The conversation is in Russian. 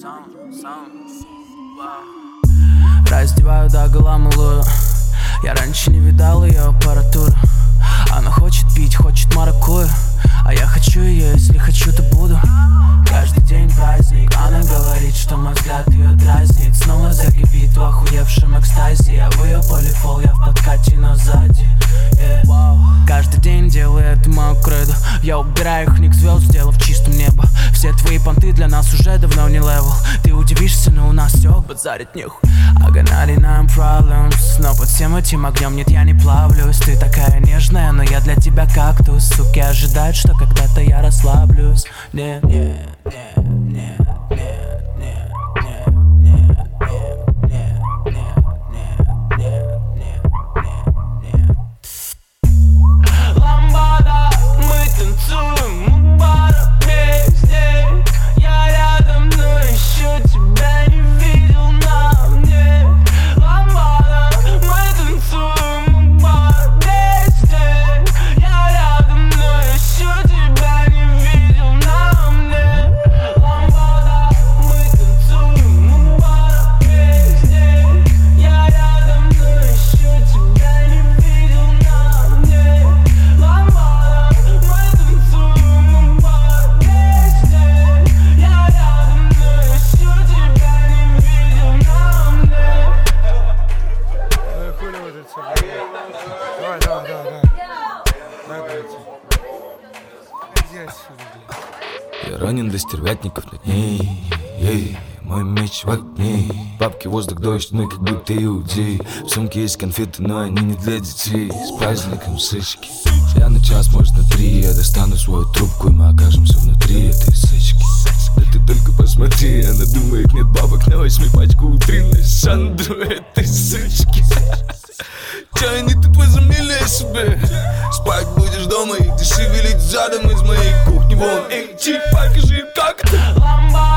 Раздеваю догола малую. Я раньше не видал ее аппаратуру. Она хочет пить, хочет маракую, а я хочу ее, если хочу, то буду. Каждый день праздник. Она говорит, что мой взгляд ее дразнит. Снова закипит в охуевшем экстазе. Я в ее полифол, я в подкате, но сзади. Каждый день делаю это мою кредо. Я убираю их ник звезд, сделав чистым небо. Все твои понты для нас уже давно не левел. Ты удивишься, но у нас все базарить нехуй. I got 99 problems, но под всем этим огнем нет, я не плавлюсь. Ты такая нежная, но я для тебя кактус. Суки ожидают, что когда-то я расслаблюсь. Нет, нет, нет, нет, нет, нет, нет, нет, нет, нет, нет, нет, нет. Ламбада, мы танцуем у бара вместе. Я рядом, но еще тебя не видел на мне. Ламбада, мы танцуем у бара вместе. Я рядом, но еще тебя не видел на мне. Ламбада, мы танцуем у бара вместе. Я рядом, но еще тебя не видел на мне. Ламбада, мы танцуем у бара вместе. Я рядом, но еще тебя не видел на мне. Хули вот это все. Давай. Иди отсюда, блядь. Я ранен до стервятников на дней. Мой меч в огне. Бабки, воздух, дождь, мы как будто иудеи. В сумке есть конфеты, но они не для детей. С праздником сычки. Я на час, может на 3. Я достану свою трубку, и мы окажемся внутри этой сычки. Да ты только посмотри, она думает, нет бабок на 8 пачку утренней Сандру этой сычки. Чё они тут возомнили о себе? Спать будешь дома и ты шевелить задом из моей кухни вон. Эй, чик, покажи, как это.